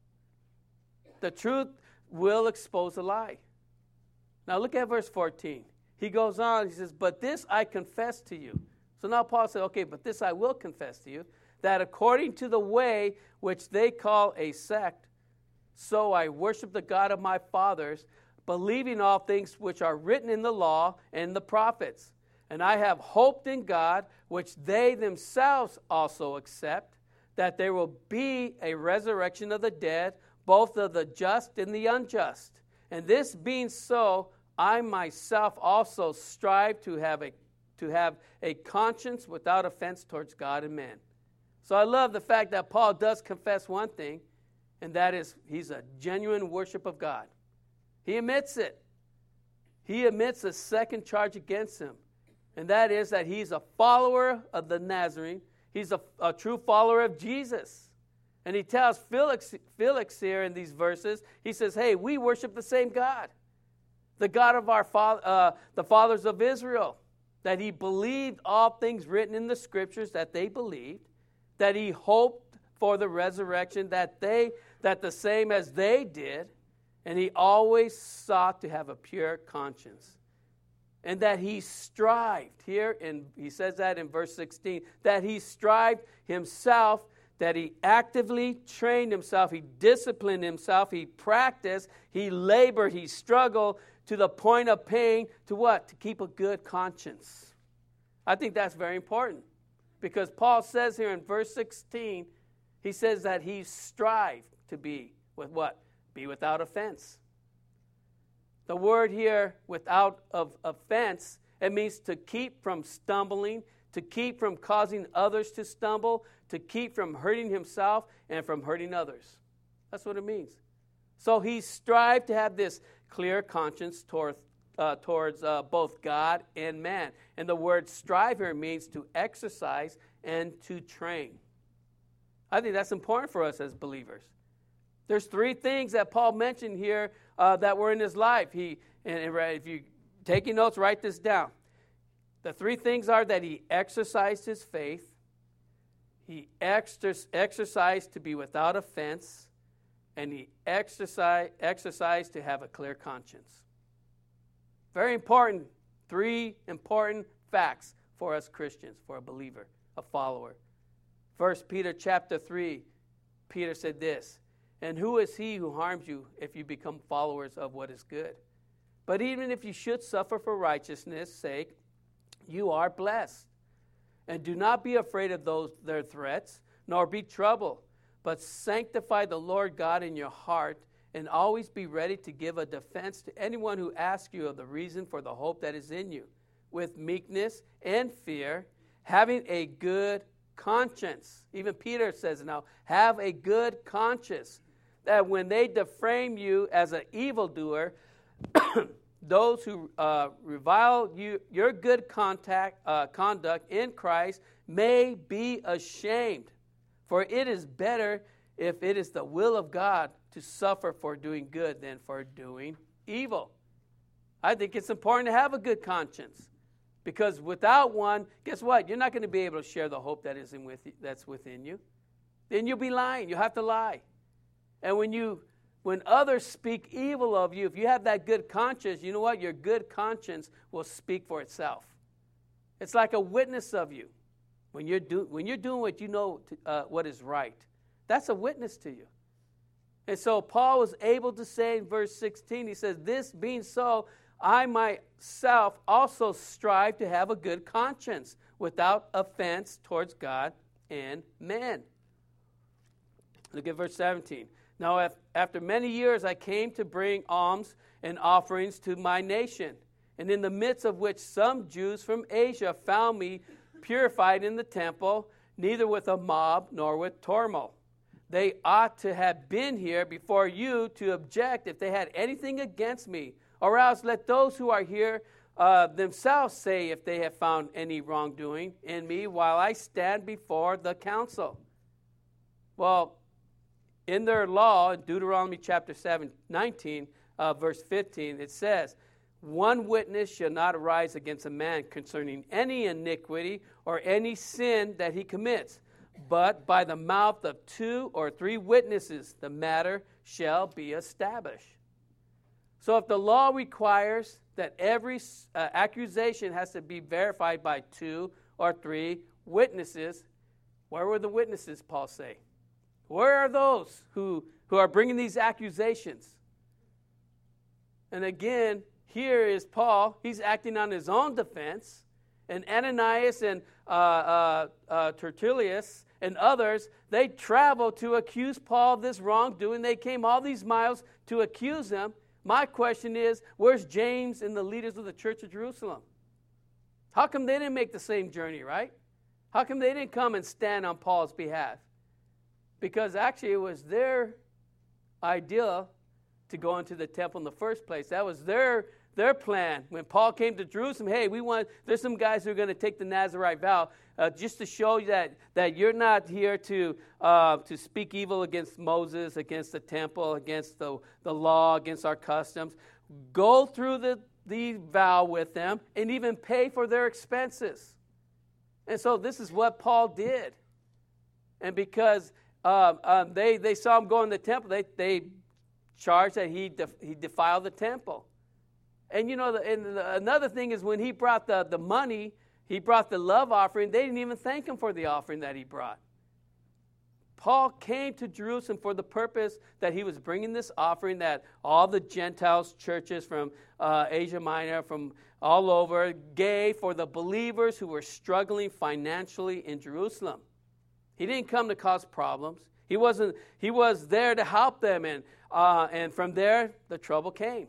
The truth will expose a lie. Now look at verse fourteen. He goes on, he says, but this I confess to you. So now Paul said, okay, but this I will confess to you, that according to the way which they call a sect, so I worship the God of my fathers, believing all things which are written in the law and the prophets. And I have hoped in God, which they themselves also accept, that there will be a resurrection of the dead, both of the just and the unjust. And this being so, I myself also strive to have a to have a conscience without offense towards God and man. So I love the fact that Paul does confess one thing, and that is he's a genuine worship of God. He admits it. He admits a second charge against him, and that is that he's a follower of the Nazarene. He's a, a true follower of Jesus. And he tells Felix, Felix here in these verses, he says, hey, we worship the same God, the God of our fa- uh, the fathers of Israel, that he believed all things written in the scriptures that they believed, that he hoped for the resurrection that they that the same as they did, and he always sought to have a pure conscience. And that he strived, here, and he says that in verse sixteen, that he strived himself, that he actively trained himself, he disciplined himself, he practiced, he labored, he struggled to the point of pain to what? To keep a good conscience. I think that's very important because Paul says here in verse sixteen, he says that he strived to be with what? Be without offense. The word here, without of offense, it means to keep from stumbling, to keep from causing others to stumble, to keep from hurting himself and from hurting others. That's what it means. So he strived to have this clear conscience toward, uh, towards uh, both God and man. And the word strive here means to exercise and to train. I think that's important for us as believers. There's three things that Paul mentioned here uh, that were in his life. He, and if you're taking notes, write this down. The three things are that he exercised his faith, he exer- exercised to be without offense, and he exercise, exercised to have a clear conscience. Very important, three important facts for us Christians, for a believer, a follower. First Peter chapter three, Peter said this, "And who is he who harms you if you become followers of what is good? But even if you should suffer for righteousness' sake, you are blessed. And do not be afraid of those their threats, nor be troubled, but sanctify the Lord God in your heart, and always be ready to give a defense to anyone who asks you of the reason for the hope that is in you, with meekness and fear, having a good conscience." Even Peter says now, have a good conscience, that when they defame you as an evildoer, those who uh, revile you, your good contact, uh, conduct in Christ may be ashamed. For it is better, if it is the will of God, to suffer for doing good than for doing evil. I think it's important to have a good conscience, because without one, guess what? You're not going to be able to share the hope that is in with you, that's within you. Then you'll be lying. You'll have to lie. And when you When others speak evil of you, if you have that good conscience, you know what? Your good conscience will speak for itself. It's like a witness of you. When you're, do, when you're doing what you know to, uh, what is right, that's a witness to you. And so Paul was able to say in verse sixteen, he says, "This being so, I myself also strive to have a good conscience without offense towards God and men." Look at verse seventeen. "Now, if, after many years I came to bring alms and offerings to my nation, and in the midst of which some Jews from Asia found me purified in the temple, neither with a mob nor with turmoil. They ought to have been here before you to object if they had anything against me, or else let those who are here uh, themselves say if they have found any wrongdoing in me while I stand before the council." Well, in their law, in Deuteronomy chapter seven, nineteen, uh, verse fifteen, it says, "One witness shall not arise against a man concerning any iniquity or any sin that he commits, but by the mouth of two or three witnesses the matter shall be established." So if the law requires that every uh, accusation has to be verified by two or three witnesses, where were the witnesses, Paul say? Where are those who, who are bringing these accusations? And again, here is Paul. He's acting on his own defense. And Ananias and uh, uh, uh, Tertullus and others, they traveled to accuse Paul of this wrongdoing. They came all these miles to accuse him. My question is, where's James and the leaders of the church of Jerusalem? How come they didn't make the same journey, right? How come they didn't come and stand on Paul's behalf? Because actually it was their idea to go into the temple in the first place. That was their their plan. When Paul came to Jerusalem, hey, we want, there's some guys who are going to take the Nazirite vow uh, just to show you that, that you're not here to uh, to speak evil against Moses, against the temple, against the, the law, against our customs. Go through the, the vow with them and even pay for their expenses. And so this is what Paul did. And because Uh, um, they, they saw him go in the temple, they, they charged that he def, he defiled the temple. And you know, the, and the, another thing is when he brought the, the money, he brought the love offering, they didn't even thank him for the offering that he brought. Paul came to Jerusalem for the purpose that he was bringing this offering that all the Gentiles churches from uh, Asia Minor, from all over, gave for the believers who were struggling financially in Jerusalem. He didn't come to cause problems. He wasn't. He was there to help them, and uh, and from there the trouble came.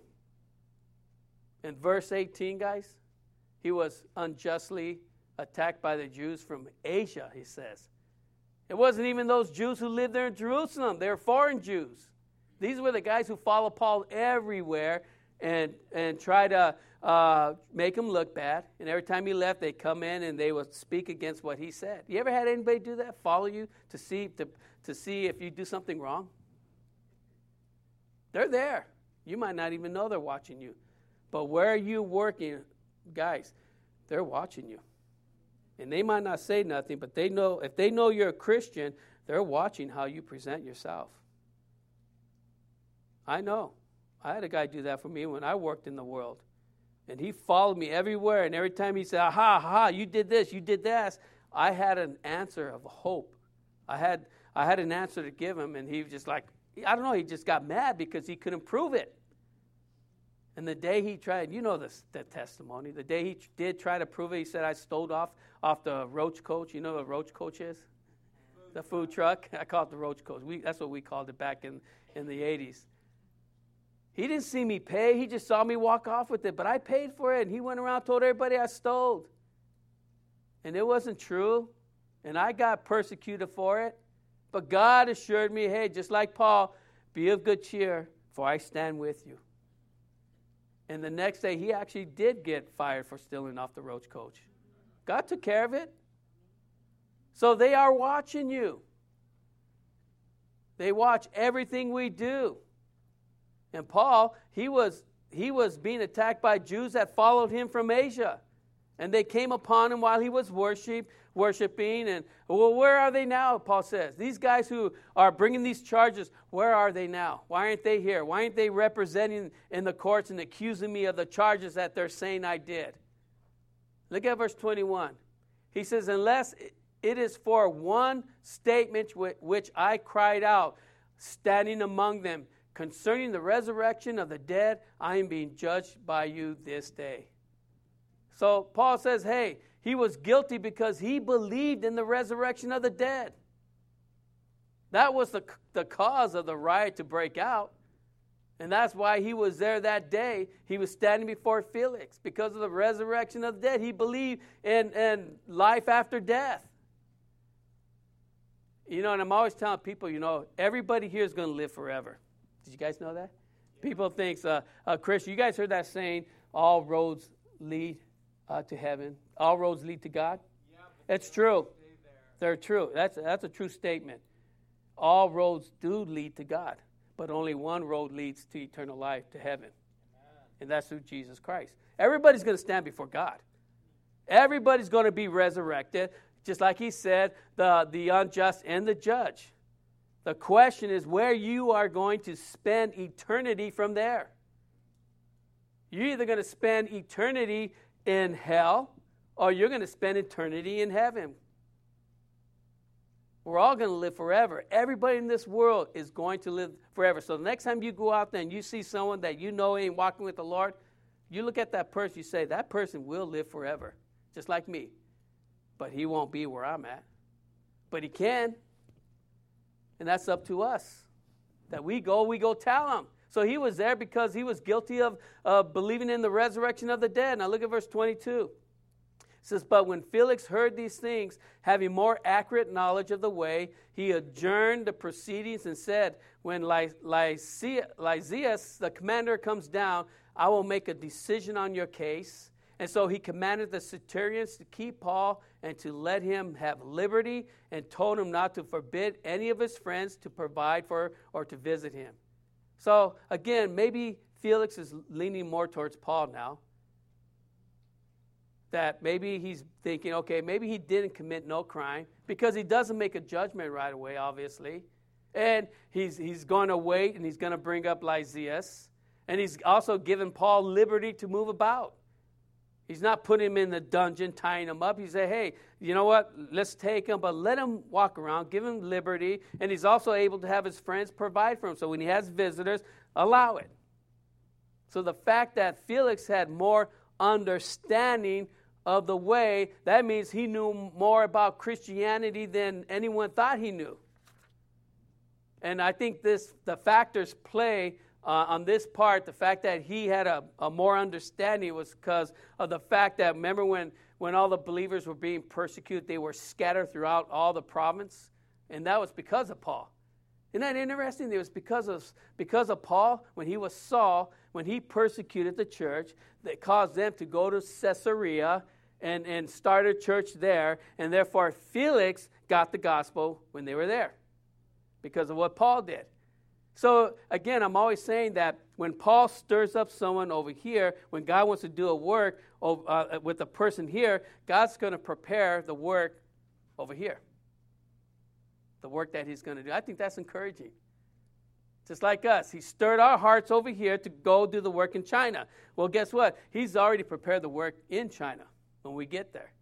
In verse eighteen, guys, he was unjustly attacked by the Jews from Asia, he says. It wasn't even those Jews who lived there in Jerusalem. They were foreign Jews. These were the guys who follow Paul everywhere and and try to uh, make him look bad. And every time he left, they'd come in and they would speak against what he said. You ever had anybody do that? Follow you to see to, to see if you do something wrong? They're there. You might not even know they're watching you. But where are you working, guys, they're watching you. And they might not say nothing, but they know if they know you're a Christian, they're watching how you present yourself. I know. I had a guy do that for me when I worked in the world. And he followed me everywhere. And every time he said, aha, aha, you did this, you did that, I had an answer of hope. I had I had an answer to give him. And he was just like, I don't know, he just got mad because he couldn't prove it. And the day he tried, you know this, the testimony, the day he tr- did try to prove it, he said, I stole off, off the Roach Coach. You know what a Roach Coach is? Food the food truck. I call it the Roach Coach. We, that's what we called it back in, in the eighties. He didn't see me pay. He just saw me walk off with it. But I paid for it, and he went around told everybody I stole. And it wasn't true. And I got persecuted for it. But God assured me, hey, just like Paul, be of good cheer, for I stand with you. And the next day, he actually did get fired for stealing off the Roach Coach. God took care of it. So they are watching you. They watch everything we do. And Paul, he was he was being attacked by Jews that followed him from Asia. And they came upon him while he was worship, worshiping. And, well, where are they now, Paul says? These guys who are bringing these charges, where are they now? Why aren't they here? Why aren't they representing in the courts and accusing me of the charges that they're saying I did? Look at verse twenty-one. He says, unless it is for one statement which I cried out, standing among them, concerning the resurrection of the dead, I am being judged by you this day. So Paul says, hey, he was guilty because he believed in the resurrection of the dead. That was the, the cause of the riot to break out. And that's why he was there that day. He was standing before Felix because of the resurrection of the dead. He believed in, in life after death. You know, and I'm always telling people, you know, everybody here is going to live forever. Did you guys know that? Yeah. People think, uh, uh, Chris, you guys heard that saying, all roads lead uh, to heaven. All roads lead to God. Yeah, it's true. They're true. That's, that's a true statement. All roads do lead to God, but only one road leads to eternal life, to heaven. Amen. And that's through Jesus Christ. Everybody's going to stand before God. Everybody's going to be resurrected, just like he said, the, the unjust and the judge. The question is where you are going to spend eternity from there. You're either going to spend eternity in hell or you're going to spend eternity in heaven. We're all going to live forever. Everybody in this world is going to live forever. So the next time you go out there and you see someone that you know ain't walking with the Lord, you look at that person, you say, that person will live forever, just like me. But he won't be where I'm at. But he can. And that's up to us. That we go, we go tell him. So he was there because he was guilty of uh, believing in the resurrection of the dead. Now look at verse twenty-two. It says, but when Felix heard these things, having more accurate knowledge of the way, he adjourned the proceedings and said, when Lysias, the commander, comes down, I will make a decision on your case. And so he commanded the centurions to keep Paul and to let him have liberty, and told him not to forbid any of his friends to provide for or to visit him. So again, maybe Felix is leaning more towards Paul now. That maybe he's thinking, okay, maybe he didn't commit no crime, because he doesn't make a judgment right away, obviously. And he's he's going to wait, and he's going to bring up Lysias. And he's also given Paul liberty to move about. He's not putting him in the dungeon, tying him up. He said, hey, you know what? Let's take him, but let him walk around, give him liberty. And he's also able to have his friends provide for him. So when he has visitors, allow it. So the fact that Felix had more understanding of the way, that means he knew more about Christianity than anyone thought he knew. And I think this the factors play Uh, on this part, the fact that he had a, a more understanding was because of the fact that, remember when, when all the believers were being persecuted, they were scattered throughout all the province? And that was because of Paul. Isn't that interesting? It was because of, because of Paul, when he was Saul, when he persecuted the church, that caused them to go to Caesarea and, and start a church there. And therefore, Felix got the gospel when they were there because of what Paul did. So, again, I'm always saying that when Paul stirs up someone over here, when God wants to do a work uh, with a person here, God's going to prepare the work over here. The work that he's going to do. I think that's encouraging. just like us. He stirred our hearts over here to go do the work in China. Well, guess what? He's already prepared the work in China when we get there.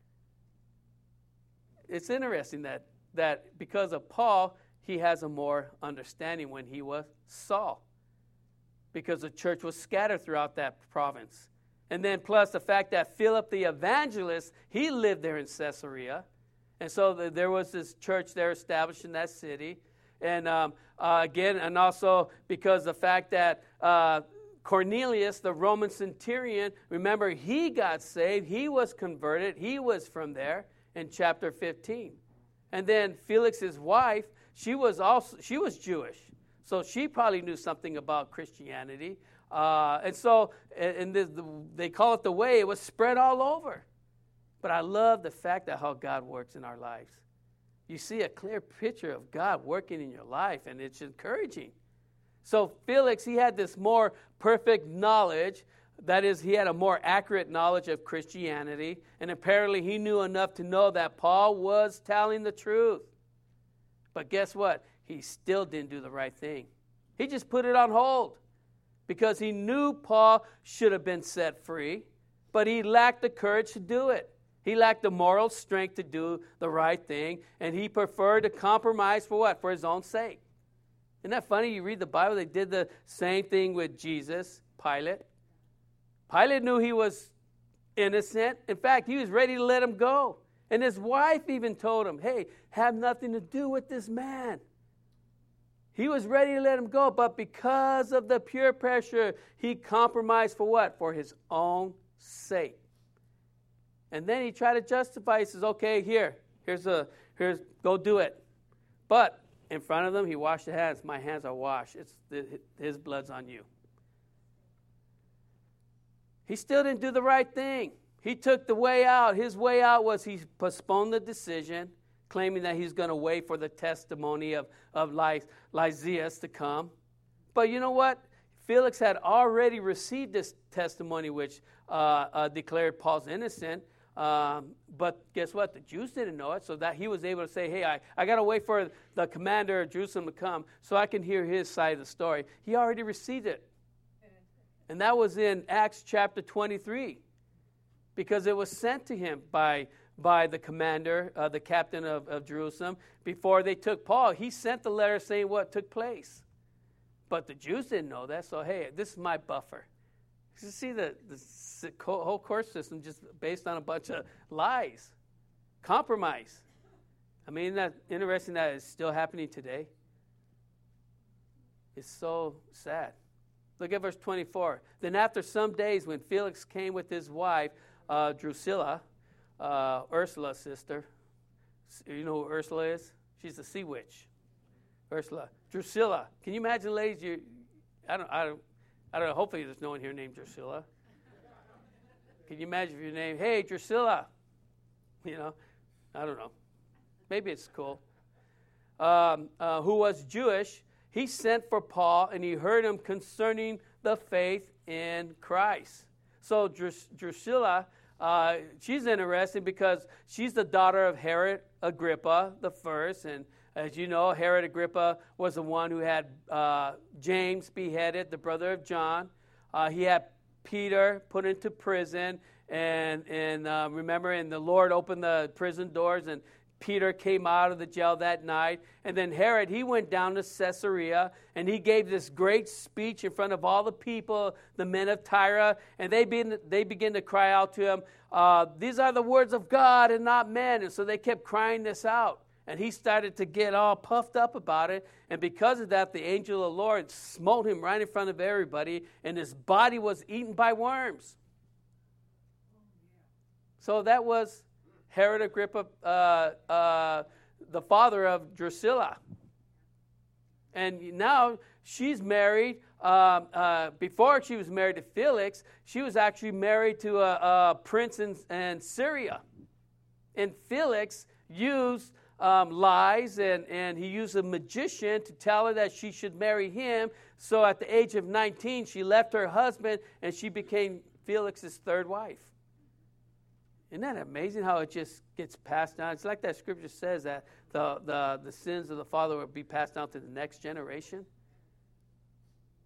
It's interesting that, that because of Paul, he has a more understanding when he was Saul, because the church was scattered throughout that province. And then plus the fact that Philip the evangelist, he lived there in Caesarea. And so the, there was this church there established in that city. And um, uh, again, and also because the fact that uh, Cornelius, the Roman centurion, remember, he got saved. He was converted. He was from there in chapter fifteen. And then Felix's wife, she was also she was Jewish. So she probably knew something about Christianity. Uh, and so and the, the, they call it the way. It was spread all over. But I love the fact that how God works in our lives. You see a clear picture of God working in your life, and it's encouraging. So Felix, he had this more perfect knowledge. That is, he had a more accurate knowledge of Christianity. And apparently he knew enough to know that Paul was telling the truth. But guess what? He still didn't do the right thing. He just put it on hold because he knew Paul should have been set free, but he lacked the courage to do it. He lacked the moral strength to do the right thing, and he preferred to compromise for what? For his own sake. Isn't that funny? You read the Bible, they did the same thing with Jesus, Pilate. Pilate knew he was innocent. In fact, he was ready to let him go. And his wife even told him, hey, have nothing to do with this man. He was ready to let him go, but because of the peer pressure, he compromised for what? For his own sake. And then he tried to justify. He says, okay, here, here's a, here's, go do it. But in front of them, he washed his hands. My hands are washed. It's the, his blood's on you. He still didn't do the right thing. He took the way out. His way out was he postponed the decision, claiming that he's going to wait for the testimony of, of Lysias to come. But you know what? Felix had already received this testimony which uh, uh, declared Paul's innocent. Um, but guess what? The Jews didn't know it, so that he was able to say, hey, I, I got to wait for the commander of Jerusalem to come so I can hear his side of the story. He already received it. And that was in Acts chapter twenty-three, because it was sent to him by, by the commander, uh, the captain of, of Jerusalem. Before they took Paul, he sent the letter saying what took place. But the Jews didn't know that, so hey, this is my buffer. You see the, the whole court system just based on a bunch of lies, compromise. I mean, isn't that interesting that it's still happening today? It's so sad. Look at verse twenty-four. Then after some days, when Felix came with his wife, uh, Drusilla, uh, Ursula's sister. You know who Ursula is? She's the sea witch. Ursula. Drusilla. Can you imagine, ladies? You, I don't, I don't, I don't know. Hopefully, there's no one here named Drusilla. Can you imagine if your name? Hey, Drusilla. You know, I don't know. Maybe it's cool. Um, uh, who was Jewish? He sent for Paul, and he heard him concerning the faith in Christ. So Drus- Drusilla, uh, she's interesting because she's the daughter of Herod Agrippa the first, and as you know, Herod Agrippa was the one who had uh, James beheaded, the brother of John. Uh, he had Peter put into prison, and and uh, remember, and the Lord opened the prison doors, and Peter came out of the jail that night. And then Herod, he went down to Caesarea, and he gave this great speech in front of all the people, the men of Tyre, and they begin, they begin to cry out to him, uh, these are the words of God and not men. And so they kept crying this out. And he started to get all puffed up about it. And because of that, the angel of the Lord smote him right in front of everybody, and his body was eaten by worms. So that was Herod Agrippa, uh, uh, the father of Drusilla. And now she's married. Um, uh, before she was married to Felix, she was actually married to a, a prince in, in Syria. And Felix used um, lies, and, and he used a magician to tell her that she should marry him. So at the age of nineteen, she left her husband, and she became Felix's third wife. Isn't that amazing how it just gets passed down? It's like that scripture says that the, the, the sins of the father will be passed down to the next generation.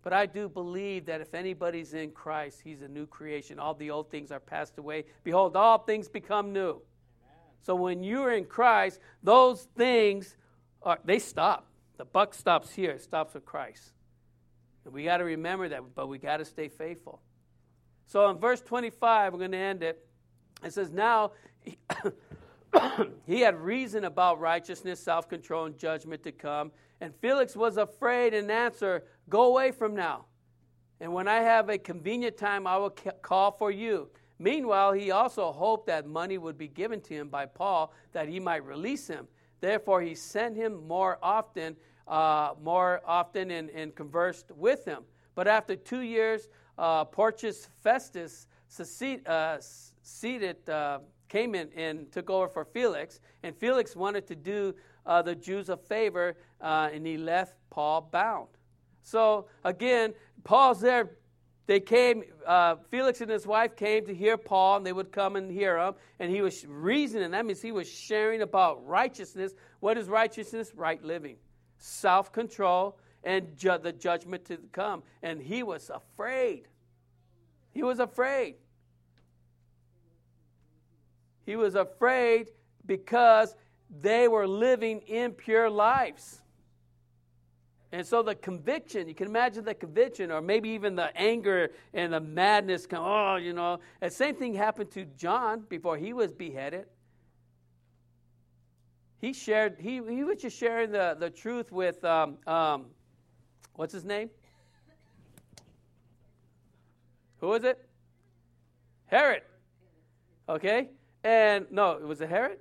But I do believe that if anybody's in Christ, he's a new creation. All the old things are passed away. Behold, all things become new. Amen. So when you're in Christ, those things, are, they stop. The buck stops here. It stops with Christ. And we got to remember that, but we got to stay faithful. So in verse twenty-five, we're going to end it. It says, now he, he had reason about righteousness, self-control, and judgment to come. And Felix was afraid and answered, go away from now. And when I have a convenient time, I will ca- call for you. Meanwhile, he also hoped that money would be given to him by Paul, that he might release him. Therefore, he sent him more often, uh, more often and, and conversed with him. But after two years, uh, Porcius Festus seceded, uh, seated, uh, came in and took over for Felix. And Felix wanted to do Uh, the Jews a favor, uh, and he left Paul bound. So again, Paul's there. They came, uh, Felix and his wife came to hear Paul, and they would come and hear him, and he was reasoning. That means he was sharing about righteousness. What is righteousness? Right living, self-control, and ju- the judgment to come. And he was afraid. He was afraid. He was afraid because they were living impure lives. And so the conviction, you can imagine the conviction, or maybe even the anger and the madness come, oh, you know. The same thing happened to John before he was beheaded. He shared, he, he was just sharing the, the truth with, um, um, what's his name? Who was it? Herod. Okay. And, no, was it Herod?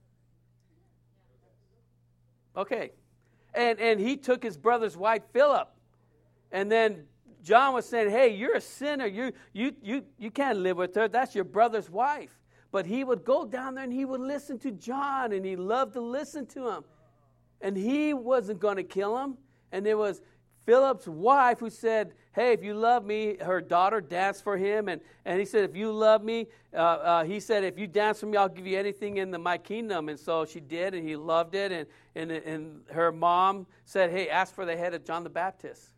Okay. And and he took his brother's wife, Philip. And then John was saying, hey, you're a sinner. You, you, you, you can't live with her. That's your brother's wife. But he would go down there and he would listen to John, and he loved to listen to him. And he wasn't going to kill him. And it was Philip's wife who said, hey, if you love me, her daughter danced for him. And, and he said, if you love me, uh, uh, he said, if you dance for me, I'll give you anything in the, my kingdom. And so she did, and he loved it. And, and, and her mom said, hey, ask for the head of John the Baptist.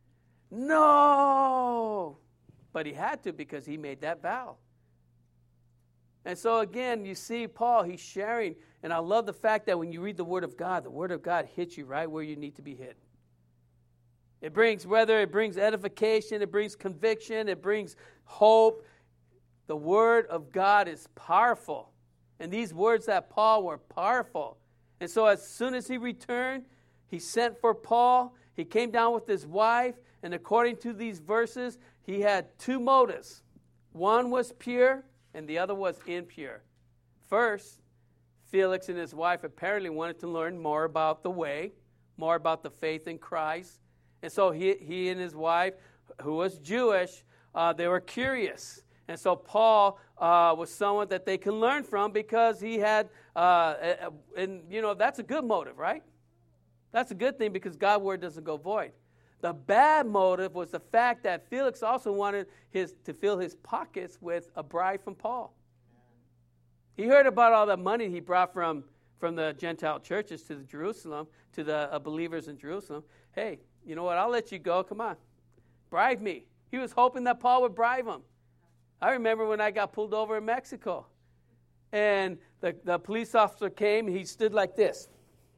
No! But he had to, because he made that vow. And so again, you see Paul, he's sharing. And I love the fact that when you read the Word of God, the Word of God hits you right where you need to be hit. It brings, whether it brings edification, it brings conviction, it brings hope. The Word of God is powerful. And these words that Paul were powerful. And so as soon as he returned, he sent for Paul. He came down with his wife. And according to these verses, he had two motives. One was pure, and the other was impure. First, Felix and his wife apparently wanted to learn more about the way, more about the faith in Christ. And so he, he and his wife, who was Jewish, uh, they were curious. And so Paul uh, was someone that they can learn from, because he had, uh, and you know, that's a good motive, right? That's a good thing, because God's word doesn't go void. The bad motive was the fact that Felix also wanted his to fill his pockets with a bribe from Paul. He heard about all the money he brought from, from the Gentile churches to the Jerusalem, to the uh, believers in Jerusalem. Hey, you know what? I'll let you go. Come on. Bribe me. He was hoping that Paul would bribe him. I remember when I got pulled over in Mexico. And the, the police officer came. He stood like this.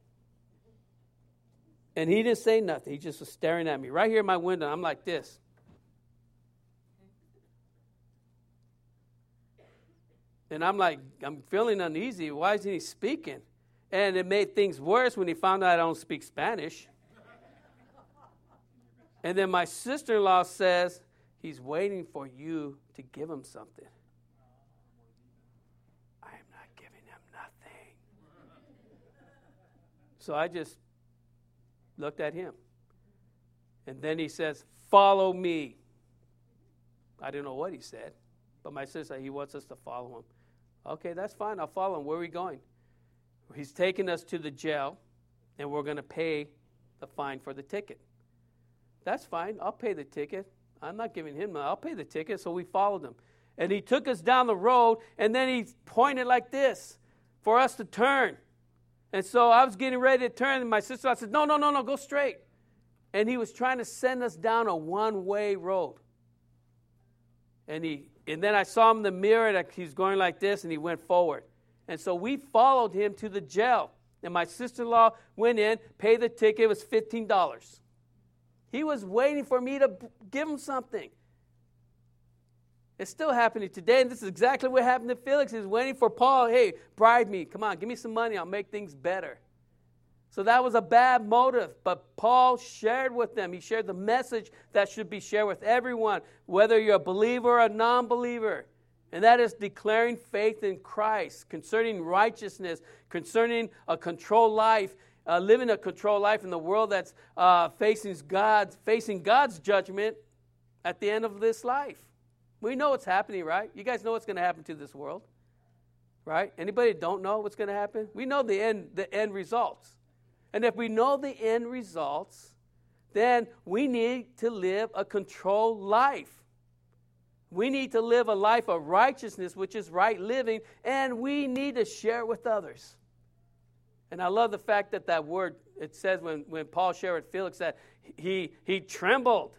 And he didn't say nothing. He just was staring at me. Right here in my window, I'm like this. And I'm like, I'm feeling uneasy. Why isn't he speaking? And it made things worse when he found out I don't speak Spanish. And then my sister-in-law says, he's waiting for you to give him something. I am not giving him nothing. So I just looked at him. And then he says, follow me. I didn't know what he said. But my sister said, he wants us to follow him. Okay, that's fine. I'll follow him. Where are we going? He's taking us to the jail, and we're going to pay the fine for the ticket. That's fine. I'll pay the ticket. I'm not giving him money. I'll pay the ticket. So we followed him. And he took us down the road, and then he pointed like this for us to turn. And so I was getting ready to turn, and my sister said, no, no, no, no, go straight. And he was trying to send us down a one-way road. And he, and then I saw him in the mirror, that he's going like this, and he went forward. And so we followed him to the jail. And my sister-in-law went in, paid the ticket. It was fifteen dollars. He was waiting for me to give him something. It's still happening today, and this is exactly what happened to Felix. He's waiting for Paul. Hey, bribe me. Come on, give me some money. I'll make things better. So that was a bad motive, but Paul shared with them. He shared the message that should be shared with everyone, whether you're a believer or a non-believer. And that is declaring faith in Christ, concerning righteousness, concerning a controlled life, uh, living a controlled life in the world that's uh, facing God's, facing God's judgment at the end of this life. We know what's happening, right? You guys know what's going to happen to this world, right? Anybody don't know what's going to happen? We know the end, the end results. And if we know the end results, then we need to live a controlled life. We need to live a life of righteousness, which is right living, and we need to share it with others. And I love the fact that that word, it says when, when Paul shared with Felix that he, he trembled.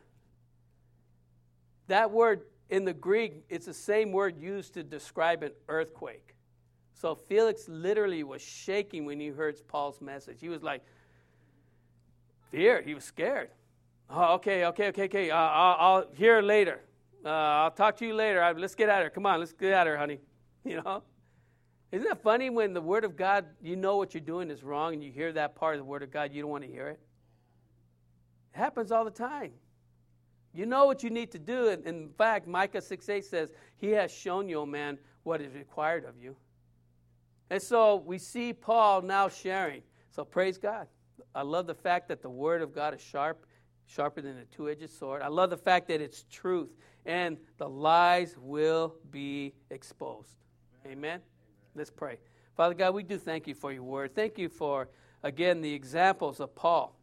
That word in the Greek, it's the same word used to describe an earthquake. So Felix literally was shaking when he heard Paul's message. He was like, fear. He was scared. Oh, okay, okay, okay, okay. Uh, I'll, I'll hear later. Uh, I'll talk to you later. I, let's get at her. Come on, let's get at her, honey. You know? Isn't it funny when the Word of God, you know what you're doing is wrong, and you hear that part of the Word of God, you don't want to hear it? It happens all the time. You know what you need to do. And in fact, Micah six eight says, He has shown you, O man, what is required of you. And so we see Paul now sharing. So praise God. I love the fact that the Word of God is sharp, sharper than a two-edged sword. I love the fact that it's truth, and the lies will be exposed. Amen? Amen? Let's pray. Father God, we do thank you for your Word. Thank you for, again, the examples of Paul.